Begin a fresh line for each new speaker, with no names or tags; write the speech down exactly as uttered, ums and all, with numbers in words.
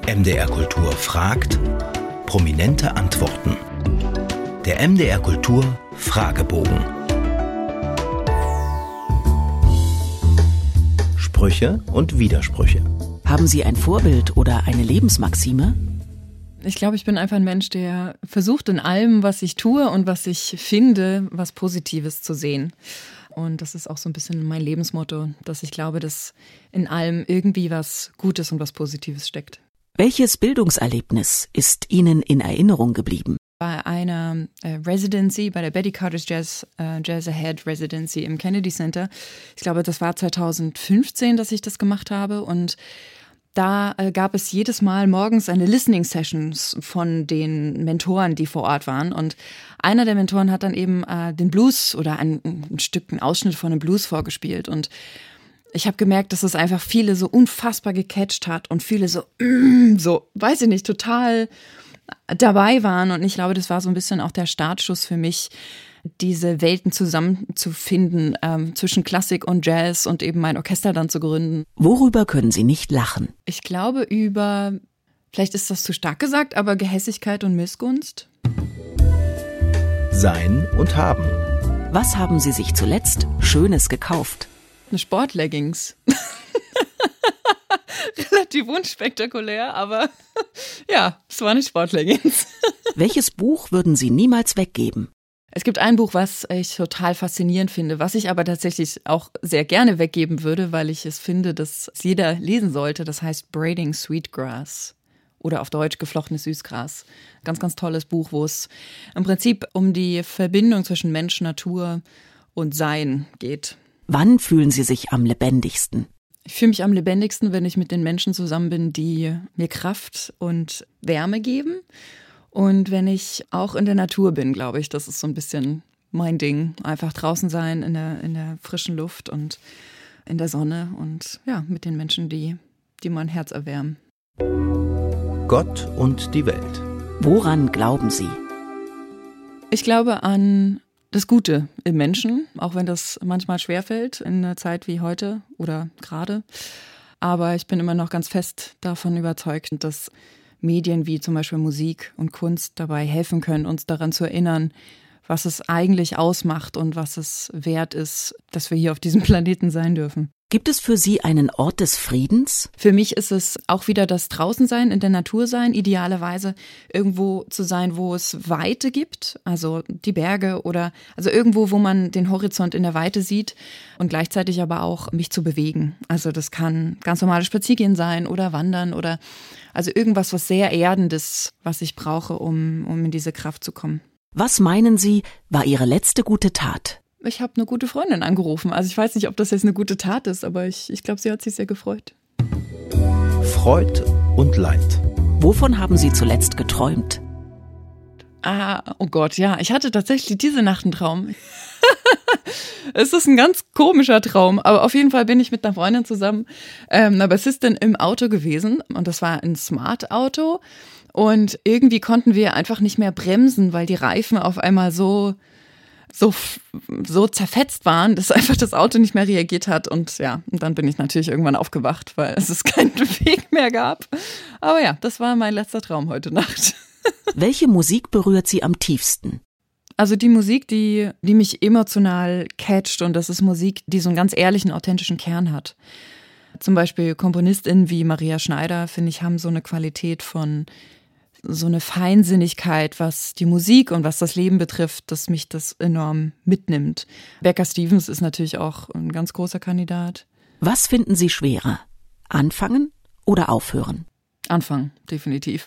M D R Kultur fragt, prominente Antworten. Der M D R Kultur Fragebogen. Sprüche und Widersprüche.
Haben Sie ein Vorbild oder eine Lebensmaxime?
Ich glaube, ich bin einfach ein Mensch, der versucht, in allem, was ich tue und was ich finde, was Positives zu sehen. Und das ist auch so ein bisschen mein Lebensmotto, dass ich glaube, dass in allem irgendwie was Gutes und was Positives steckt.
Welches Bildungserlebnis ist Ihnen in Erinnerung geblieben?
Bei einer äh, Residency, bei der Betty Carter's Jazz, äh, Jazz Ahead Residency im Kennedy Center. Ich glaube, das war zwanzig fünfzehn, dass ich das gemacht habe. Und da äh, gab es jedes Mal morgens eine Listening Sessions von den Mentoren, die vor Ort waren. Und einer der Mentoren hat dann eben äh, den Blues oder ein, ein Stück, einen Ausschnitt von einem Blues vorgespielt. Und ich habe gemerkt, dass es einfach viele so unfassbar gecatcht hat und viele so, mm, so, weiß ich nicht, total dabei waren. Und ich glaube, das war so ein bisschen auch der Startschuss für mich, diese Welten zusammenzufinden, ähm, zwischen Klassik und Jazz und eben mein Orchester dann zu gründen.
Worüber können Sie nicht lachen?
Ich glaube über, vielleicht ist das zu stark gesagt, aber Gehässigkeit und Missgunst.
Sein und haben.
Was haben Sie sich zuletzt Schönes gekauft?
Eine Sportleggings. Relativ unspektakulär, aber ja, es war eine Sportleggings.
Welches Buch würden Sie niemals weggeben?
Es gibt ein Buch, was ich total faszinierend finde, was ich aber tatsächlich auch sehr gerne weggeben würde, weil ich es finde, dass es jeder lesen sollte. Das heißt Braiding Sweetgrass oder auf Deutsch geflochtenes Süßgras. Ganz, ganz tolles Buch, wo es im Prinzip um die Verbindung zwischen Mensch, Natur und Sein geht.
Wann fühlen Sie sich am lebendigsten?
Ich fühle mich am lebendigsten, wenn ich mit den Menschen zusammen bin, die mir Kraft und Wärme geben. Und wenn ich auch in der Natur bin, glaube ich, das ist so ein bisschen mein Ding. Einfach draußen sein, in der, in der frischen Luft und in der Sonne und ja, mit den Menschen, die, die mein Herz erwärmen.
Gott und die Welt.
Woran glauben Sie?
Ich glaube an das Gute im Menschen, auch wenn das manchmal schwerfällt in einer Zeit wie heute oder gerade. Aber ich bin immer noch ganz fest davon überzeugt, dass Medien wie zum Beispiel Musik und Kunst dabei helfen können, uns daran zu erinnern, was es eigentlich ausmacht und was es wert ist, dass wir hier auf diesem Planeten sein dürfen.
Gibt es für Sie einen Ort des Friedens?
Für mich ist es auch wieder das Draußensein, in der Natur sein, idealerweise irgendwo zu sein, wo es Weite gibt, also die Berge oder also irgendwo, wo man den Horizont in der Weite sieht und gleichzeitig aber auch mich zu bewegen. Also das kann ganz normales Spaziergehen sein oder Wandern oder also irgendwas, was sehr Erdendes, was ich brauche, um, um in diese Kraft zu kommen.
Was meinen Sie, war Ihre letzte gute Tat?
Ich habe eine gute Freundin angerufen. Also ich weiß nicht, ob das jetzt eine gute Tat ist, aber ich, ich glaube, sie hat sich sehr gefreut.
Freud und Leid.
Wovon haben Sie zuletzt geträumt?
Ah, oh Gott, ja. Ich hatte tatsächlich diese Nacht einen Traum. Es ist ein ganz komischer Traum, aber auf jeden Fall bin ich mit einer Freundin zusammen ähm, einer Bassistin im Auto gewesen und das war ein Smart-Auto und irgendwie konnten wir einfach nicht mehr bremsen, weil die Reifen auf einmal so so so zerfetzt waren, dass einfach das Auto nicht mehr reagiert hat und ja, und dann bin ich natürlich irgendwann aufgewacht, weil es keinen Weg mehr gab. Aber ja, das war mein letzter Traum heute Nacht.
Welche Musik berührt Sie am tiefsten?
Also die Musik, die, die mich emotional catcht und das ist Musik, die so einen ganz ehrlichen, authentischen Kern hat. Zum Beispiel KomponistInnen wie Maria Schneider, finde ich, haben so eine Qualität von so eine Feinsinnigkeit, was die Musik und was das Leben betrifft, dass mich das enorm mitnimmt. Becca Stevens ist natürlich auch ein ganz großer Kandidat.
Was finden Sie schwerer? Anfangen oder aufhören?
Anfangen, definitiv.